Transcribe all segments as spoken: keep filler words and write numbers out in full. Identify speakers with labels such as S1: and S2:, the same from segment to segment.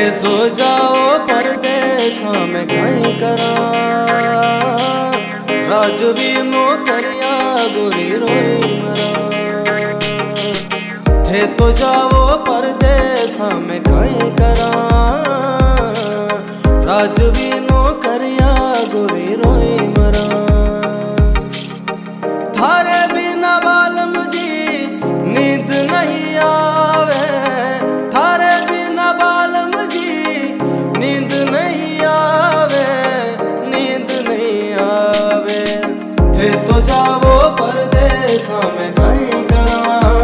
S1: तो जाओ परदेसा में कहीं करा राजवी नौकरिया गोरी रोई मरा। थे तो जाओ परदेसा में कहीं करा राजवी नौकरिया गोरी रोई मरा। थारे बिना बालम जी नींद नहीं आवे, थारे बिना बालम जी नींद नहीं आवे, नींद नहीं आवे। थे तो जाओ परदेसा में कहीं करा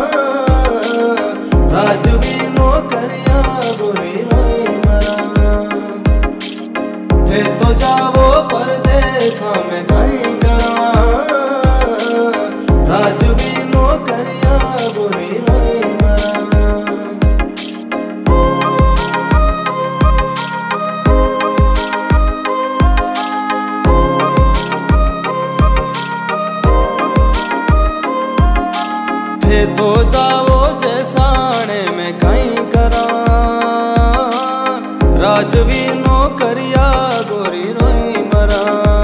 S1: राजवी नौकरिया गोरी रोई मरा। थे तो जाओ परदेसा में कहीं करा राजवी नौकरिया गोरी रोई मरा। थे तो जाओ जैसाने में कहीं करा राजवी नौकरिया गोरी रोई मरा।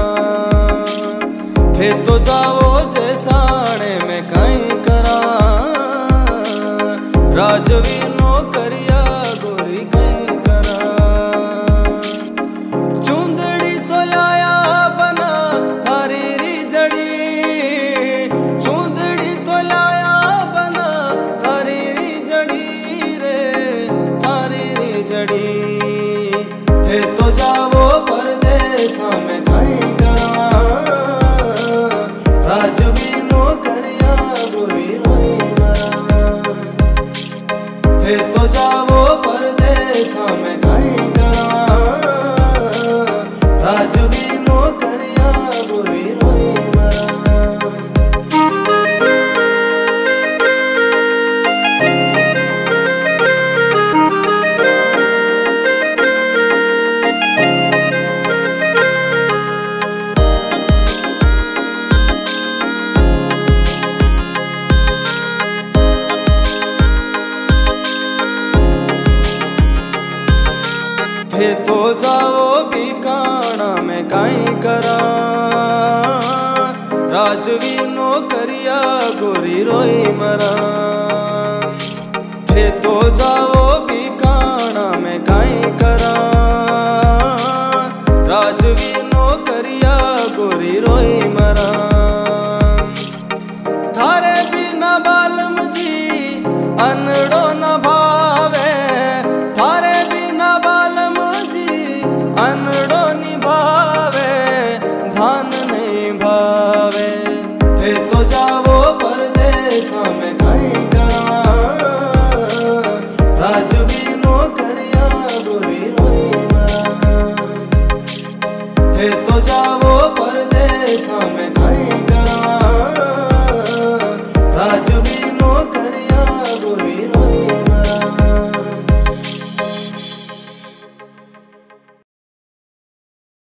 S1: थे तो जाओ जैसाने में कहीं करा राजवी नौकरिया गोरी कहीं करा। चुंदड़ी तो लाया बना थारी री जड़ी, चुंदड़ी तो लाया बना थारी री जड़ी रे, थारी री जड़ी। थे तो जाओ परदेसा में कहीं करा राजवी नौकरिया गोरी रोई मरा। थे तो जाओ परदेसा में कहीं करा राजवी नौकरिया गोरी रोई मरा। थे तो जाओ बीकाना में कहीं करा राजवी नौकरिया गोरी रोई मरा। थे तो जाओ बीकाना में कहीं करा राजवी नौकरिया गोरी रोई मरा। थारे बिना बालम जी अनड़ो न भावे, थारे बिना बालम अनड़ो निभावे, धान नहीं भावे। थे तो जाओ परदेसा में कहीं करा राजवी नौकरिया गोरी रोई मरा। थे तो जाओ परदेसा में कहीं